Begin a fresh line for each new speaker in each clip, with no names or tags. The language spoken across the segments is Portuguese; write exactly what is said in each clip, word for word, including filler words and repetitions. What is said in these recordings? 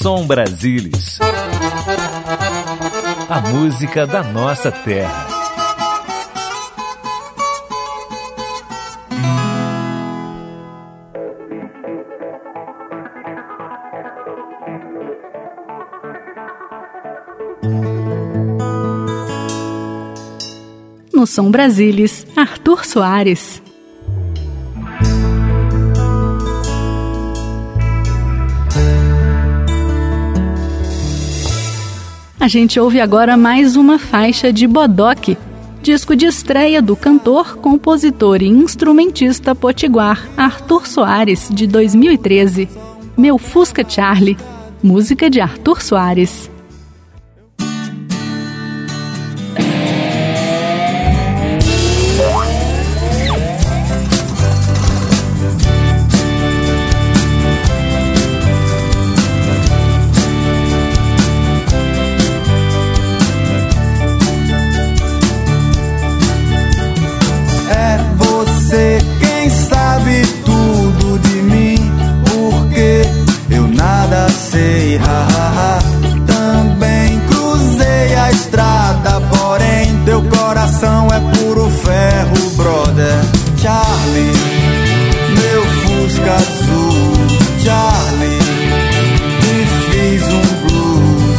Som Brasilis. A música da nossa terra.
No Som Brasilis, Arthur Soares. A gente ouve agora mais uma faixa de Bodoque, disco de estreia do cantor, compositor e instrumentista potiguar Arthur Soares, de dois mil e treze. Meu Fusca Charlie, música de Arthur Soares.
Quem sabe tudo de mim, porque eu nada sei, ha, ha, ha. Também cruzei a estrada, porém teu coração é puro ferro, brother. Charlie, meu Fusca azul, Charlie, te fiz um blues,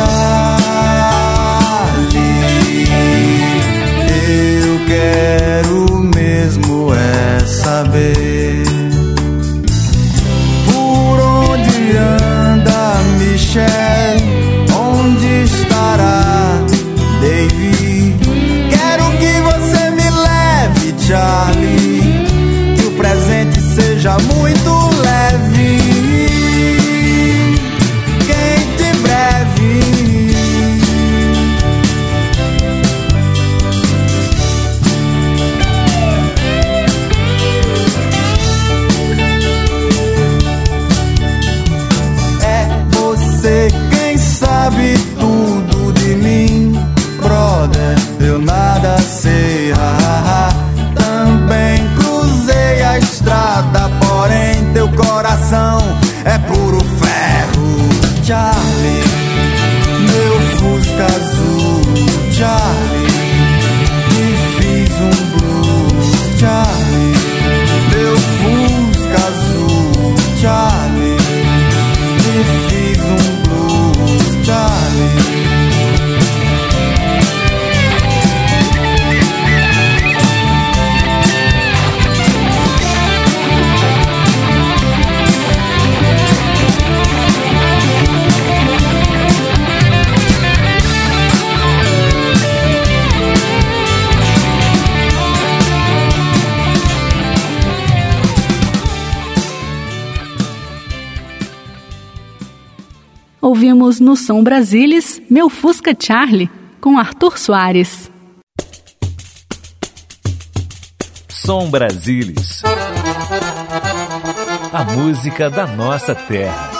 Charlie, eu quero mesmo é saber por onde anda Michelle, onde estará Davy. Quero que você me leve, Charlie, que o presente seja muito leve, quente e breve. Quem sabe tudo de mim, brother, eu nada sei, ha, ha, ha. Também cruzei a estrada, porém teu coração é puro ferro, Charlie, meu Fusca azul, Charlie, te fiz um blues, Charlie, meu Fusca azul, Charlie, te fiz um blues, Charlie.
Ouvimos no Som Brasilis, Meu Fusca Charlie, com Arthur Soares.
Som Brasilis. A música da nossa terra.